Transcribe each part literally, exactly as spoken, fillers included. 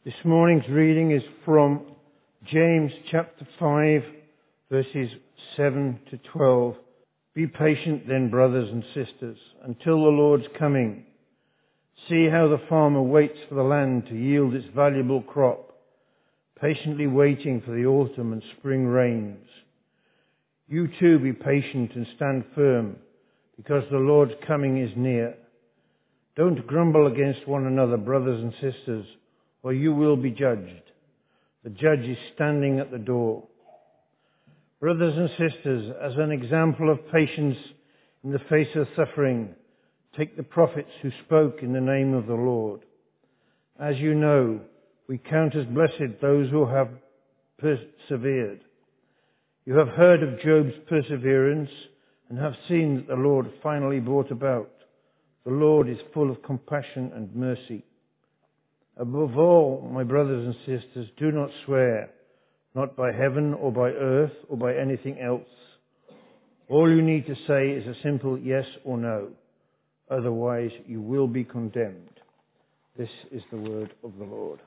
This morning's reading is from James chapter five, verses seven to twelve. Be patient then, brothers and sisters, until the Lord's coming. See how the farmer waits for the land to yield its valuable crop, patiently waiting for the autumn and spring rains. You too be patient and stand firm, because the Lord's coming is near. Don't grumble against one another, brothers and sisters, or you will be judged. The judge is standing at the door. Brothers and sisters, as an example of patience in the face of suffering, take the prophets who spoke in the name of the Lord. As you know, we count as blessed those who have persevered. You have heard of Job's perseverance and have seen that the Lord finally brought about. The Lord is full of compassion and mercy. Above all, my brothers and sisters, do not swear, not by heaven or by earth or by anything else. All you need to say is a simple yes or no. Otherwise, you will be condemned. This is the word of the Lord.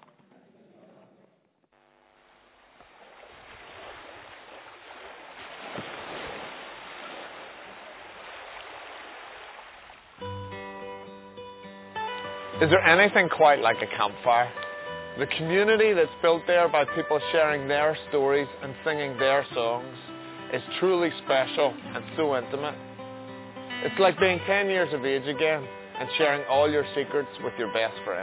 Is there anything quite like a campfire? The community that's built there by people sharing their stories and singing their songs is truly special and so intimate. It's like being ten years of age again and sharing all your secrets with your best friend.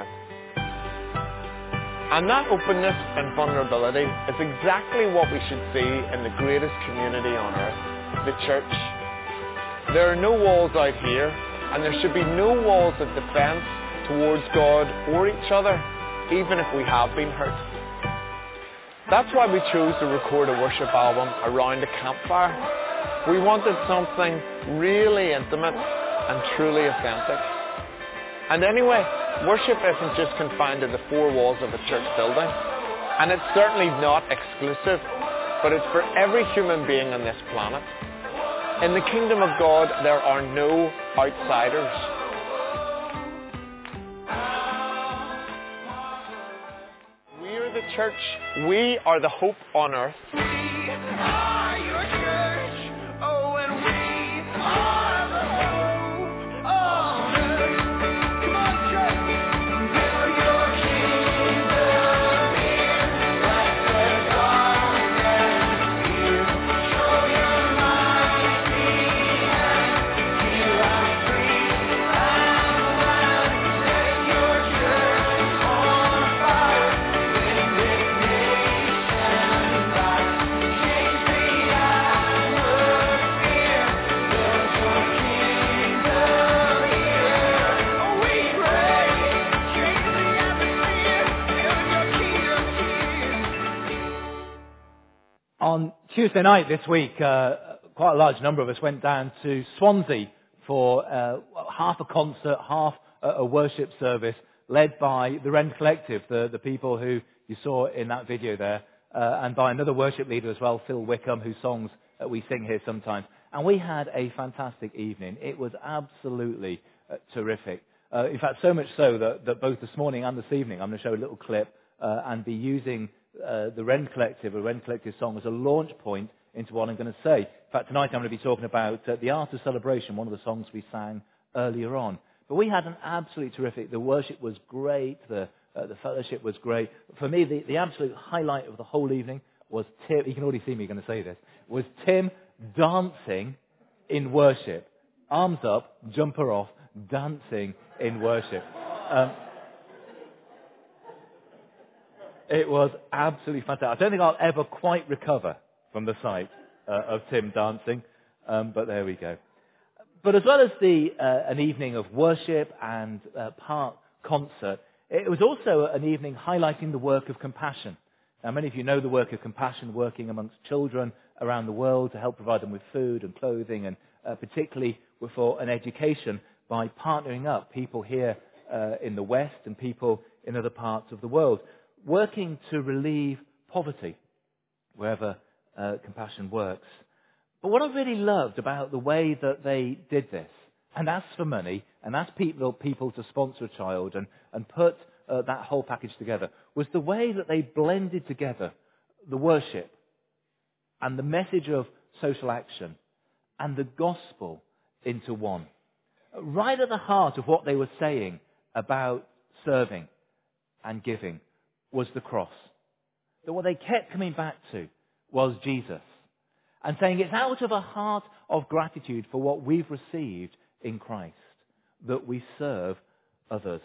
And that openness and vulnerability is exactly what we should see in the greatest community on earth, the church. There are no walls out here, and there should be no walls of defense towards God or each other, even if we have been hurt. That's why we chose to record a worship album around a campfire. We wanted something really intimate and truly authentic. And anyway, worship isn't just confined to the four walls of a church building, and it's certainly not exclusive, but it's for every human being on this planet. In the kingdom of God, there are no outsiders. The church, we are the hope on earth. We are your church, oh, and we are the hope on earth. Come on, church. Build your kingdom here, let the darkness here. Show your mighty hand, you are free and glad. Set your church on fire. On Tuesday night this week, uh, quite a large number of us went down to Swansea for uh, half a concert, half a, a worship service, led by the Rend Collective, the, the people who you saw in that video there, uh, and by another worship leader as well, Phil Wickham, whose songs uh, we sing here sometimes. And we had a fantastic evening. It was absolutely uh, terrific. Uh, in fact, so much so that, that both this morning and this evening, I'm going to show a little clip uh, and be using Uh, the Rend Collective, a Rend Collective song, as a launch point into what I'm going to say. In fact, tonight I'm going to be talking about uh, The Art of Celebration, one of the songs we sang earlier on. But we had an absolutely terrific, the worship was great, the uh, the fellowship was great. For me, the, the absolute highlight of the whole evening was Tim, you can already see me going to say this, was Tim dancing in worship. Arms up, jumper off, dancing in worship. Um, It was absolutely fantastic. I don't think I'll ever quite recover from the sight uh, of Tim dancing, um, but there we go. But as well as the uh, an evening of worship and uh, park concert, it was also an evening highlighting the work of compassion. Now, many of you know the work of compassion, working amongst children around the world to help provide them with food and clothing, and uh, particularly for an education by partnering up people here uh, in the West and people in other parts of the world, working to relieve poverty wherever uh, compassion works. But what I really loved about the way that they did this, and asked for money, and asked people, people to sponsor a child, and, and put uh, that whole package together was the way that they blended together the worship and the message of social action and the gospel into one. Right at the heart of what they were saying about serving and giving was the cross. That what they kept coming back to was Jesus. And saying it's out of a heart of gratitude for what we've received in Christ that we serve others.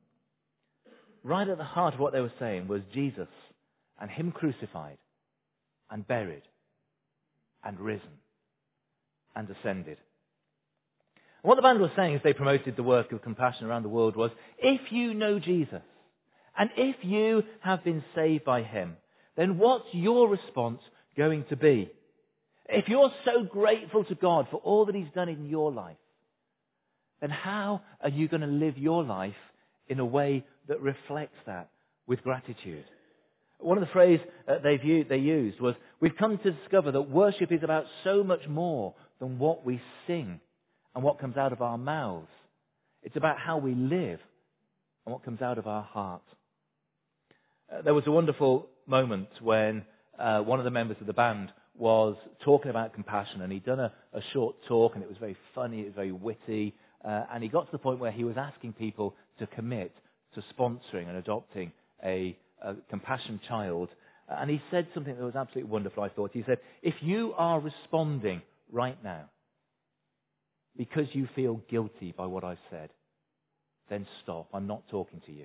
Right at the heart of what they were saying was Jesus and Him crucified and buried and risen and ascended. And what the band was saying as they promoted the work of compassion around the world was, if you know Jesus and if you have been saved by Him, then what's your response going to be? If you're so grateful to God for all that He's done in your life, then how are you going to live your life in a way that reflects that with gratitude? One of the phrases uh, they've used, they used was, we've come to discover that worship is about so much more than what we sing and what comes out of our mouths. It's about how we live and what comes out of our heart. Uh, there was a wonderful moment when uh, one of the members of the band was talking about compassion, and he'd done a, a short talk, and it was very funny, it was very witty, uh, and he got to the point where he was asking people to commit to sponsoring and adopting a, a compassion child. And he said something that was absolutely wonderful, I thought. He said, if you are responding right now because you feel guilty by what I've said, then stop. I'm not talking to you.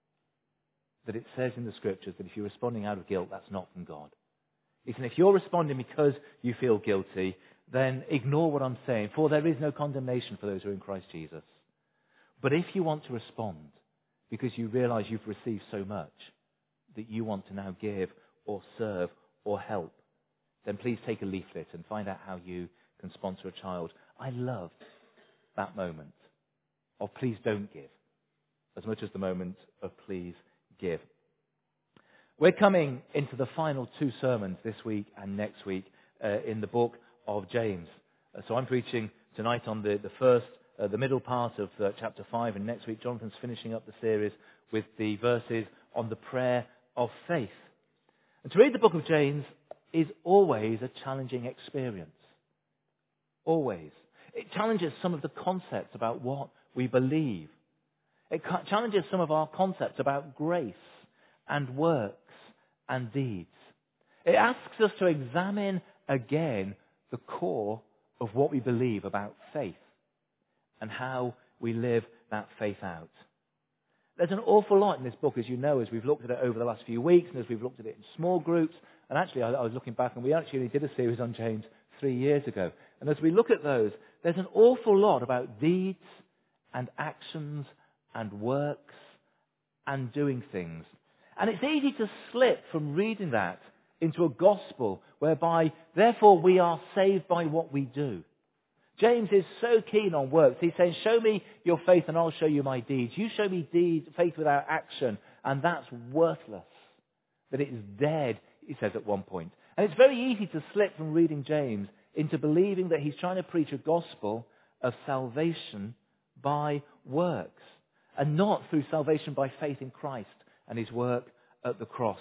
That it says in the Scriptures that if you're responding out of guilt, that's not from God. He said, if you're responding because you feel guilty, then ignore what I'm saying, for there is no condemnation for those who are in Christ Jesus. But if you want to respond because you realize you've received so much that you want to now give or serve or help, then please take a leaflet and find out how you can sponsor a child. I loved that moment of please don't give as much as the moment of please give. We're coming into the final two sermons this week and next week uh, in the book of James. Uh, so I'm preaching tonight on the, the first, uh, the middle part of uh, chapter five, and next week Jonathan's finishing up the series with the verses on the prayer of faith. And to read the book of James is always a challenging experience. Always. It challenges some of the concepts about what we believe. It challenges some of our concepts about grace and works and deeds. It asks us to examine again the core of what we believe about faith and how we live that faith out. There's an awful lot in this book, as you know, as we've looked at it over the last few weeks and as we've looked at it in small groups. And actually, I, I was looking back, and we actually did a series on James three years ago. And as we look at those, there's an awful lot about deeds and actions and works and doing things. And it's easy to slip from reading that into a gospel whereby, therefore, we are saved by what we do. James is so keen on works. He's saying, show me your faith and I'll show you my deeds. You show me deeds, faith without action, and that's worthless. That it is dead, he says at one point. And it's very easy to slip from reading James into believing that he's trying to preach a gospel of salvation by works, and not through salvation by faith in Christ and His work at the cross.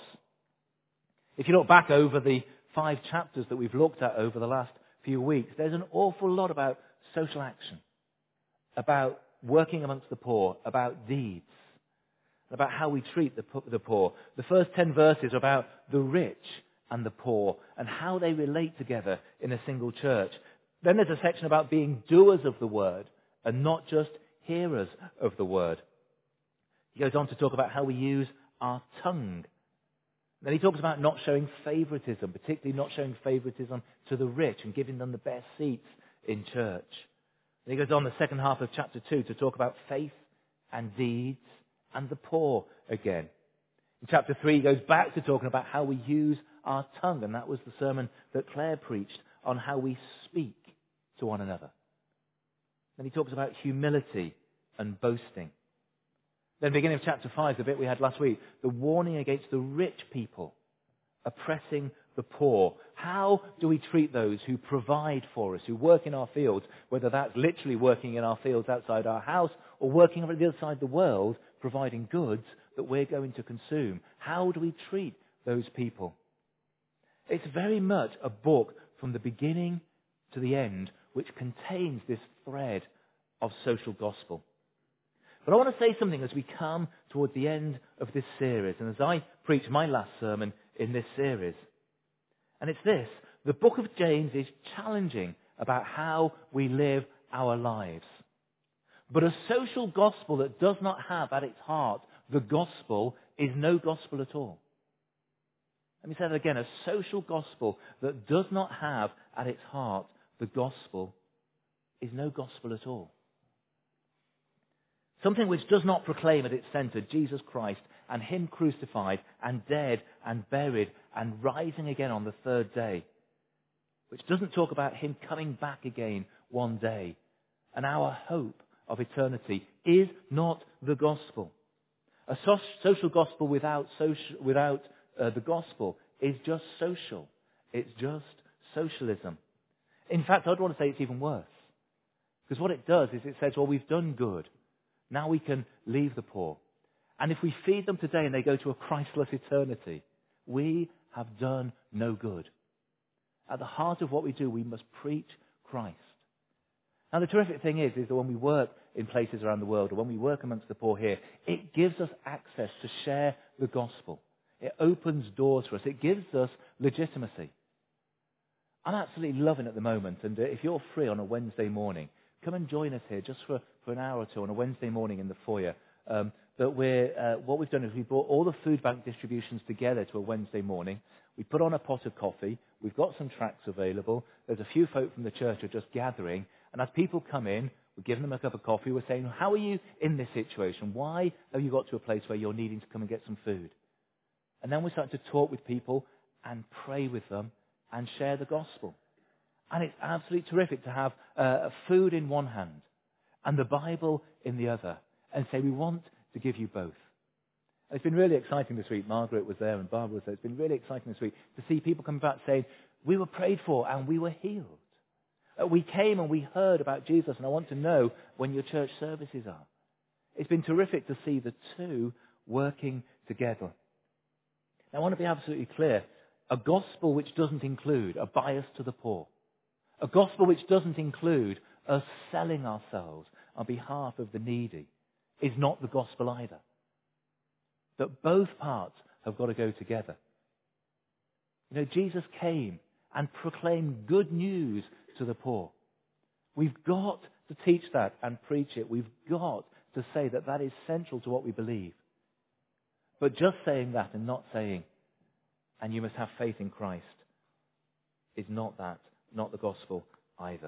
If you look back over the five chapters that we've looked at over the last few weeks, there's an awful lot about social action, about working amongst the poor, about deeds, about how we treat the the poor. The first ten verses are about the rich and the poor and how they relate together in a single church. Then there's a section about being doers of the word and not just hearers of the word. He goes on to talk about how we use our tongue. Then he talks about not showing favoritism, particularly not showing favoritism to the rich and giving them the best seats in church. Then he goes on the second half of chapter two to talk about faith and deeds and the poor again. In chapter three, he goes back to talking about how we use our tongue, and that was the sermon that Claire preached on how we speak to one another. Then he talks about humility and boasting. Then beginning of chapter five, the bit we had last week, the warning against the rich people oppressing the poor. How do we treat those who provide for us, who work in our fields, whether that's literally working in our fields outside our house or working on the other side of the world, providing goods that we're going to consume? How do we treat those people? It's very much a book from the beginning to the end, which contains this thread of social gospel. But I want to say something as we come towards the end of this series, and as I preach my last sermon in this series. And it's this: the book of James is challenging about how we live our lives. But a social gospel that does not have at its heart the gospel is no gospel at all. Let me say that again. A social gospel that does not have at its heart the gospel is no gospel at all. Something which does not proclaim at its center Jesus Christ and Him crucified and dead and buried and rising again on the third day. Which doesn't talk about Him coming back again one day. And our hope of eternity is not the gospel. A so- social gospel without, social, without uh, the gospel is just social. It's just socialism. In fact, I'd want to say it's even worse. Because what it does is it says, well, we've done good. Now we can leave the poor. And if we feed them today and they go to a Christless eternity, we have done no good. At the heart of what we do, we must preach Christ. Now the terrific thing is, is that when we work in places around the world, or when we work amongst the poor here, it gives us access to share the gospel. It opens doors for us. It gives us legitimacy. I'm absolutely loving it at the moment, and if you're free on a Wednesday morning, come and join us here just for, for an hour or two on a Wednesday morning in the foyer. Um, but we're, uh, what we've done is we brought all the food bank distributions together to a Wednesday morning. We put on a pot of coffee. We've got some tracts available. There's a few folk from the church who are just gathering. And as people come in, we're giving them a cup of coffee. We're saying, how are you in this situation? Why have you got to a place where you're needing to come and get some food? And then we start to talk with people and pray with them and share the gospel. And it's absolutely terrific to have uh, food in one hand and the Bible in the other and say, we want to give you both. And it's been really exciting this week. Margaret was there and Barbara was there. It's been really exciting this week to see people come back saying, we were prayed for and we were healed. Uh, we came and we heard about Jesus, and I want to know when your church services are. It's been terrific to see the two working together. Now, I want to be absolutely clear. A gospel which doesn't include a bias to the poor, a gospel which doesn't include us selling ourselves on behalf of the needy, is not the gospel either. That both parts have got to go together. You know, Jesus came and proclaimed good news to the poor. We've got to teach that and preach it. We've got to say that that is central to what we believe. But just saying that and not saying, and you must have faith in Christ, is not that, not the gospel either.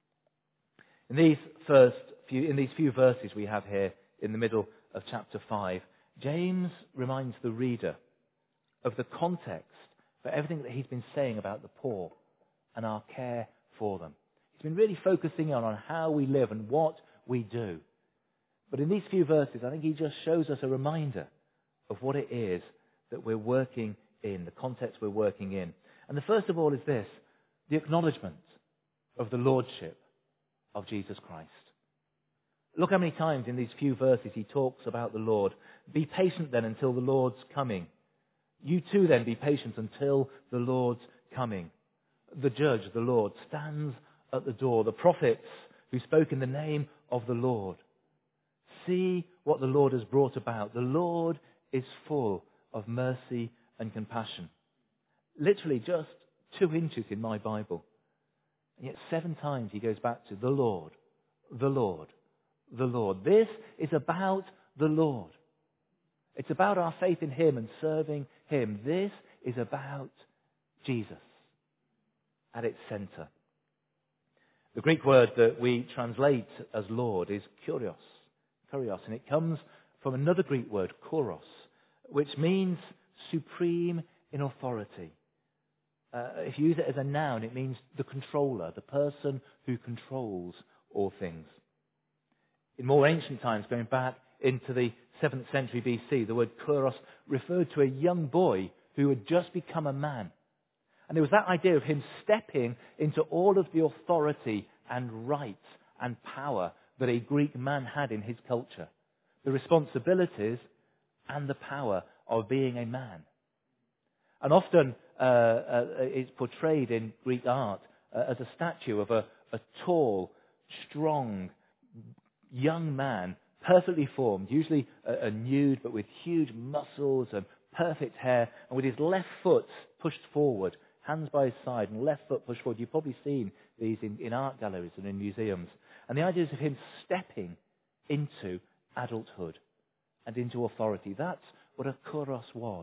In these first few, in these few verses we have here in the middle of chapter five, James reminds the reader of the context for everything that he's been saying about the poor and our care for them. He's been really focusing on, on how we live and what we do. But in these few verses, I think he just shows us a reminder of what it is that we're working in, the context we're working in. And the first of all is this, the acknowledgement of the lordship of Jesus Christ. Look how many times in these few verses he talks about the Lord. Be patient then until the Lord's coming. You too then be patient until the Lord's coming. The judge, the Lord, stands at the door. The prophets who spoke in the name of the Lord. See what the Lord has brought about. The Lord is full of mercy and compassion. Literally just two inches in my Bible. And yet seven times he goes back to the Lord, the Lord, the Lord. This is about the Lord. It's about our faith in Him and serving Him. This is about Jesus at its center. The Greek word that we translate as Lord is kurios, kurios, and it comes from another Greek word, kouros, which means supreme in authority. Uh, if you use it as a noun, it means the controller, the person who controls all things. In more ancient times, going back into the seventh century B C, the word kouros referred to a young boy who had just become a man. And there was that idea of him stepping into all of the authority and rights and power that a Greek man had in his culture. The responsibilities and the power of being a man. And often uh, uh, it's portrayed in Greek art uh, as a statue of a, a tall, strong, young man, perfectly formed, usually a, a nude but with huge muscles and perfect hair, and with his left foot pushed forward, hands by his side, and left foot pushed forward. You've probably seen these in, in art galleries and in museums. And the idea is of him stepping into adulthood and into authority. That's what a kouros was.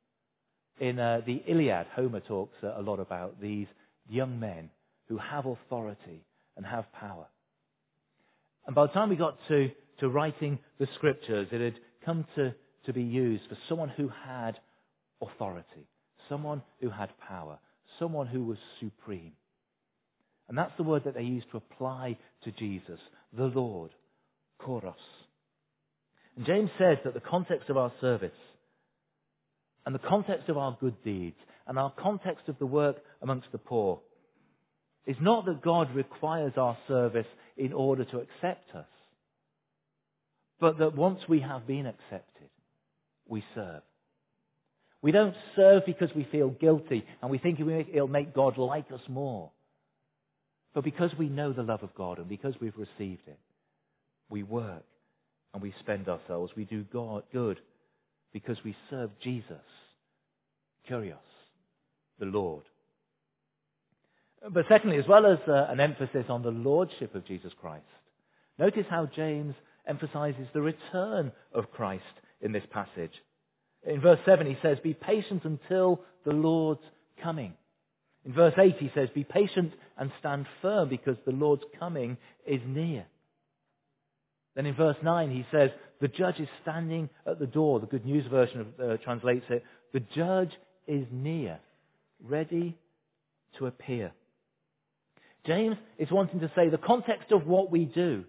In uh, the Iliad, Homer talks uh, a lot about these young men who have authority and have power. And by the time we got to, to writing the scriptures, it had come to, to be used for someone who had authority, someone who had power, someone who was supreme. And that's the word that they used to apply to Jesus, the Lord, kouros. And James says that the context of our service and the context of our good deeds and our context of the work amongst the poor is not that God requires our service in order to accept us, but that once we have been accepted, we serve. We don't serve because we feel guilty and we think it'll make God like us more. But because we know the love of God and because we've received it, we work and we spend ourselves. We do God good because we serve Jesus, Kyrios, the Lord. But secondly, as well as uh, an emphasis on the lordship of Jesus Christ, notice how James emphasizes the return of Christ in this passage. In verse seven he says, be patient until the Lord's coming. In verse eight he says, be patient and stand firm because the Lord's coming is near. Then in verse nine he says, the judge is standing at the door. The Good News version of, uh, translates it, the judge is near, ready to appear. James is wanting to say the context of what we do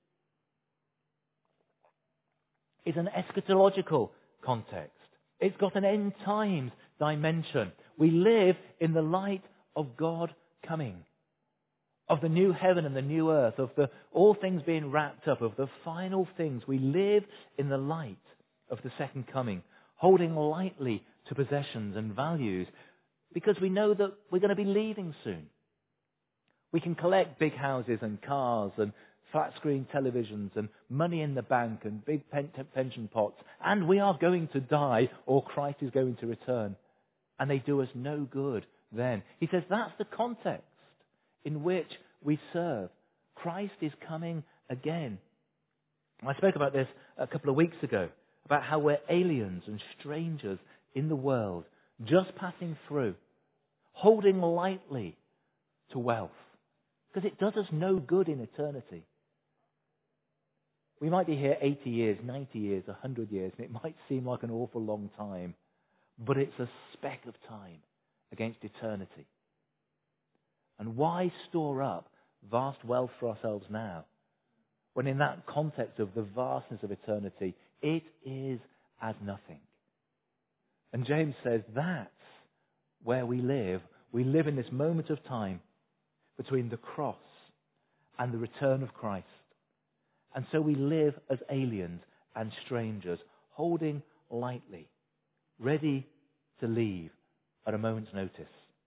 is an eschatological context. It's got an end times dimension. We live in the light of God coming, of the new heaven and the new earth, of the all things being wrapped up, of the final things. We live in the light of the second coming, holding lightly to possessions and values because we know that we're going to be leaving soon. We can collect big houses and cars and flat screen televisions and money in the bank and big pen- pension pots, and we are going to die or Christ is going to return. And they do us no good then. He says that's the context in which we serve. Christ is coming again. I spoke about this a couple of weeks ago, about how we're aliens and strangers in the world, just passing through, holding lightly to wealth, because it does us no good in eternity. We might be here eighty years, ninety years, one hundred years, and it might seem like an awful long time, but it's a speck of time against eternity. And why store up vast wealth for ourselves now, when in that context of the vastness of eternity, it is as nothing? And James says that's where we live. We live in this moment of time between the cross and the return of Christ. And so we live as aliens and strangers, holding lightly, ready to leave at a moment's notice.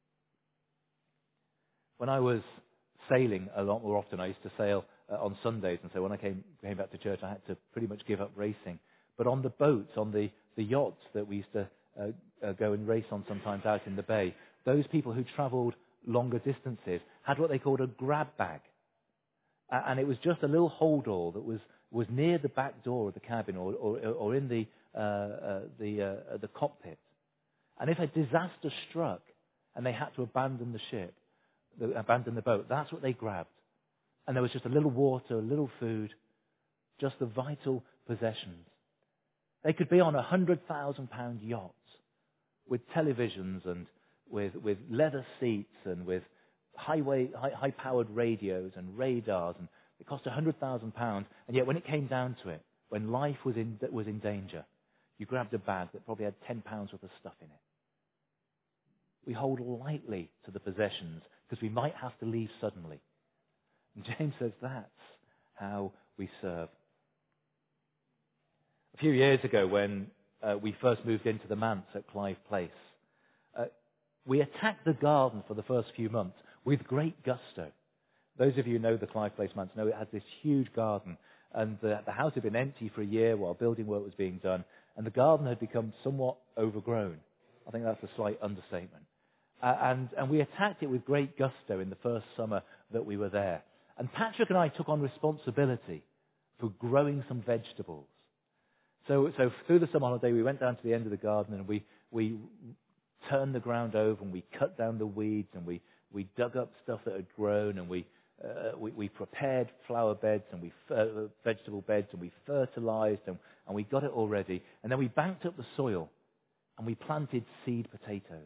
When I was sailing a lot more often, I used to sail uh, on Sundays, and so when I came, came back to church, I had to pretty much give up racing. But on the boats, on the, the yachts that we used to uh, uh, go and race on sometimes out in the bay, those people who travelled longer distances had what they called a grab bag. And it was just a little holdall that was, was near the back door of the cabin or, or, or in the, uh, uh, the, uh, the cockpit. And if a disaster struck and they had to abandon the ship, the, abandon the boat, that's what they grabbed. And there was just a little water, a little food, just the vital possessions. They could be on a one hundred thousand pound yacht with televisions and with, with leather seats and with highway, high, high-powered radios and radars, and it cost one hundred thousand pounds, and yet when it came down to it, when life was in, was in danger, you grabbed a bag that probably had ten pounds worth of stuff in it. We hold lightly to the possessions because we might have to leave suddenly. And James says that's how we serve. A few years ago, when uh, we first moved into the manse at Clive Place, uh, we attacked the garden for the first few months with great gusto. Those of you who know the Clive Place manse know it has this huge garden, and the, the house had been empty for a year while building work was being done, and the garden had become somewhat overgrown. I think that's a slight understatement. Uh, and, and we attacked it with great gusto in the first summer that we were there. And Patrick and I took on responsibility for growing some vegetables. So, so through the summer holiday, we went down to the end of the garden and we, we turned the ground over and we cut down the weeds and we, we dug up stuff that had grown and we, uh, we, we prepared flower beds and we uh, vegetable beds and we fertilized and, and we got it all ready. And then we banked up the soil and we planted seed potatoes.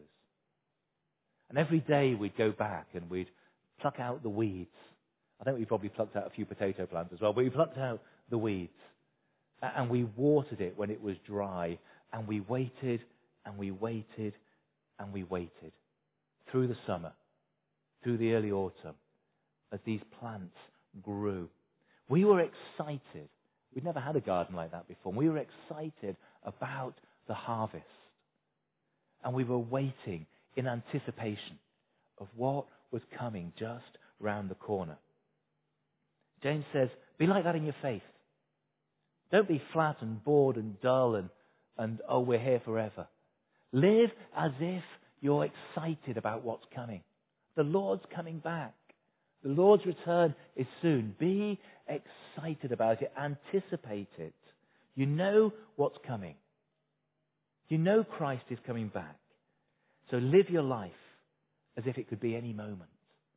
And every day we'd go back and we'd pluck out the weeds. I think we probably plucked out a few potato plants as well, but we plucked out the weeds. And we watered it when it was dry. And we waited and we waited and we waited through the summer, through the early autumn, as these plants grew. We were excited. We'd never had a garden like that before. We were excited about the harvest. And we were waiting in anticipation of what was coming just round the corner. James says, be like that in your faith. Don't be flat and bored and dull and, and oh, we're here forever. Live as if you're excited about what's coming. The Lord's coming back. The Lord's return is soon. Be excited about it. Anticipate it. You know what's coming. You know Christ is coming back. So live your life as if it could be any moment.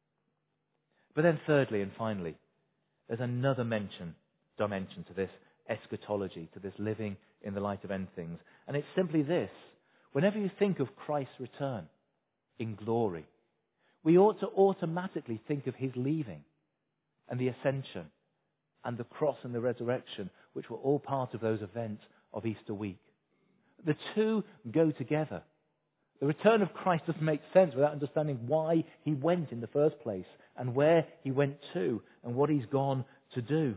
But then thirdly and finally, there's another mention, dimension to this eschatology, to this living in the light of end things. And it's simply this. Whenever you think of Christ's return in glory, we ought to automatically think of his leaving and the ascension and the cross and the resurrection, which were all part of those events of Easter week. The two go together. The return of Christ doesn't make sense without understanding why he went in the first place and where he went to and what he's gone to do.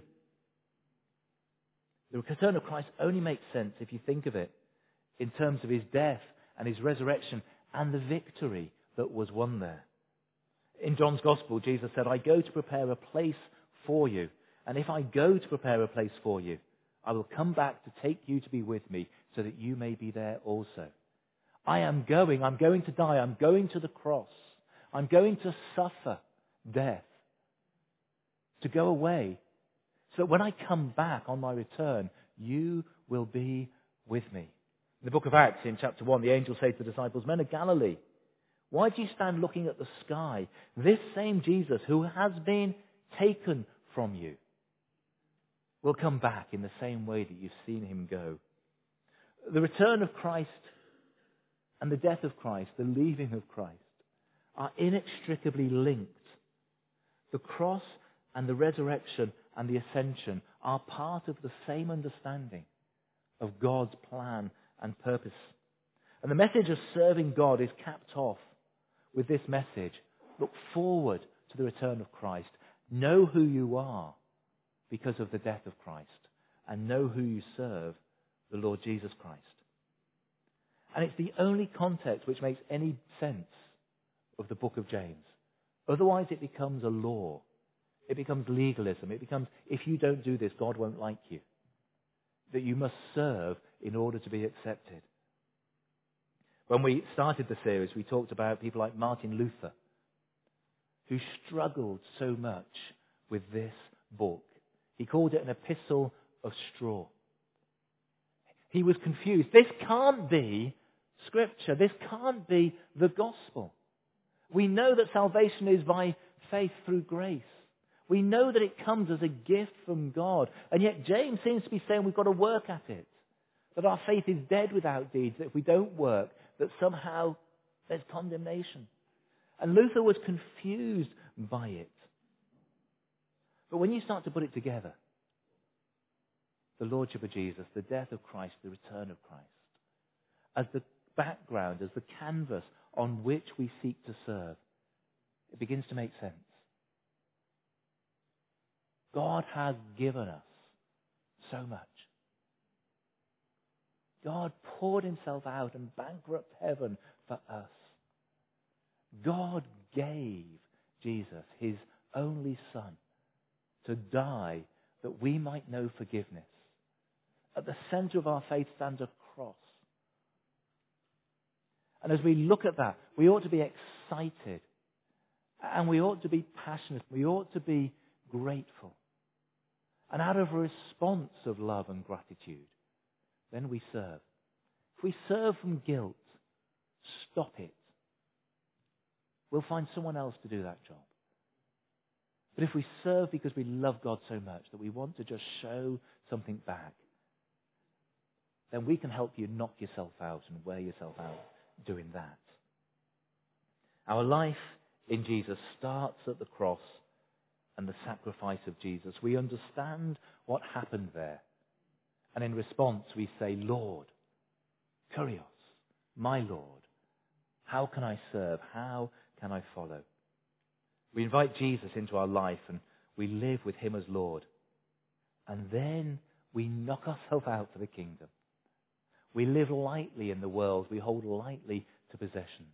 The return of Christ only makes sense if you think of it in terms of his death and his resurrection and the victory that was won there. In John's Gospel, Jesus said, I go to prepare a place for you. And if I go to prepare a place for you, I will come back to take you to be with me so that you may be there also. I am going, I'm going to die, I'm going to the cross. I'm going to suffer death, to go away, so that when I come back on my return, you will be with me. In the book of Acts, in chapter one, the angel said to the disciples, Men of Galilee, why do you stand looking at the sky? This same Jesus who has been taken from you will come back in the same way that you've seen him go. The return of Christ and the death of Christ, the leaving of Christ, are inextricably linked. The cross and the resurrection and the ascension are part of the same understanding of God's plan and purpose. And the message of serving God is capped off with this message. Look forward to the return of Christ. Know who you are because of the death of Christ. And know who you serve, the Lord Jesus Christ. And it's the only context which makes any sense of the book of James. Otherwise it becomes a law. It becomes legalism. It becomes, if you don't do this, God won't like you. That you must serve in order to be accepted. When we started the series, we talked about people like Martin Luther, who struggled so much with this book. He called it an epistle of straw. He was confused. This can't be Scripture. This can't be the gospel. We know that salvation is by faith through grace. We know that it comes as a gift from God. And yet James seems to be saying we've got to work at it. That our faith is dead without deeds. That if we don't work, that somehow there's condemnation. And Luther was confused by it. But when you start to put it together, the Lordship of Jesus, the death of Christ, the return of Christ, as the background, as the canvas on which we seek to serve, it begins to make sense. God has given us so much. God poured himself out and bankrupt heaven for us. God gave Jesus, his only Son, to die that we might know forgiveness. At the center of our faith stands a cross. And as we look at that, we ought to be excited. And we ought to be passionate. We ought to be grateful. And out of a response of love and gratitude, then we serve. If we serve from guilt, stop it. We'll find someone else to do that job. But if we serve because we love God so much that we want to just show something back, then we can help you knock yourself out and wear yourself out doing that. Our life in Jesus starts at the cross and the sacrifice of Jesus. We understand what happened there. And in response we say, Lord, Kyrios, my Lord, how can I serve? How can I follow? We invite Jesus into our life and we live with him as Lord. And then we knock ourselves out for the kingdom. We live lightly in the world. We hold lightly to possessions.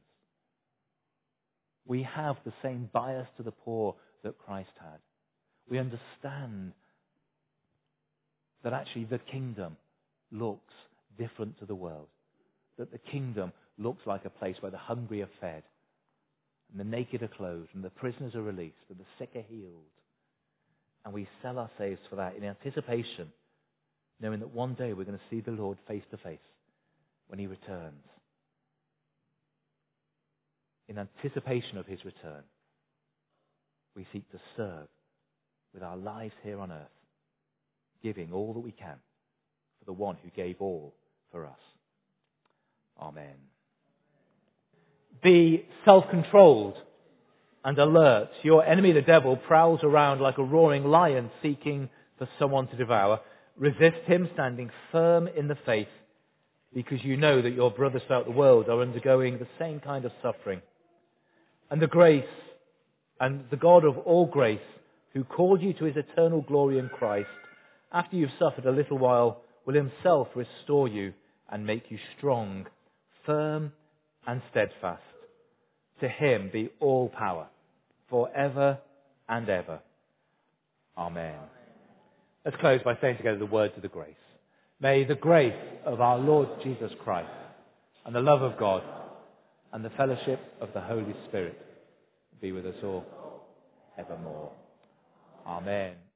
We have the same bias to the poor that Christ had. We understand that actually the kingdom looks different to the world. That the kingdom looks like a place where the hungry are fed, and the naked are clothed, and the prisoners are released, and the sick are healed. And we sell our slaves for that in anticipation, knowing that one day we're going to see the Lord face to face when he returns. In anticipation of his return, we seek to serve with our lives here on earth, giving all that we can for the one who gave all for us. Amen. Be self-controlled and alert. Your enemy, the devil, prowls around like a roaring lion seeking for someone to devour. Resist him, standing firm in the faith, because you know that your brothers throughout the world are undergoing the same kind of suffering. And the grace and the God of all grace, who called you to his eternal glory in Christ, after you've suffered a little while, will himself restore you and make you strong, firm and steadfast. To him be all power, forever and ever. Amen. Let's close by saying together the words of the grace. May the grace of our Lord Jesus Christ and the love of God and the fellowship of the Holy Spirit be with us all evermore. Amen.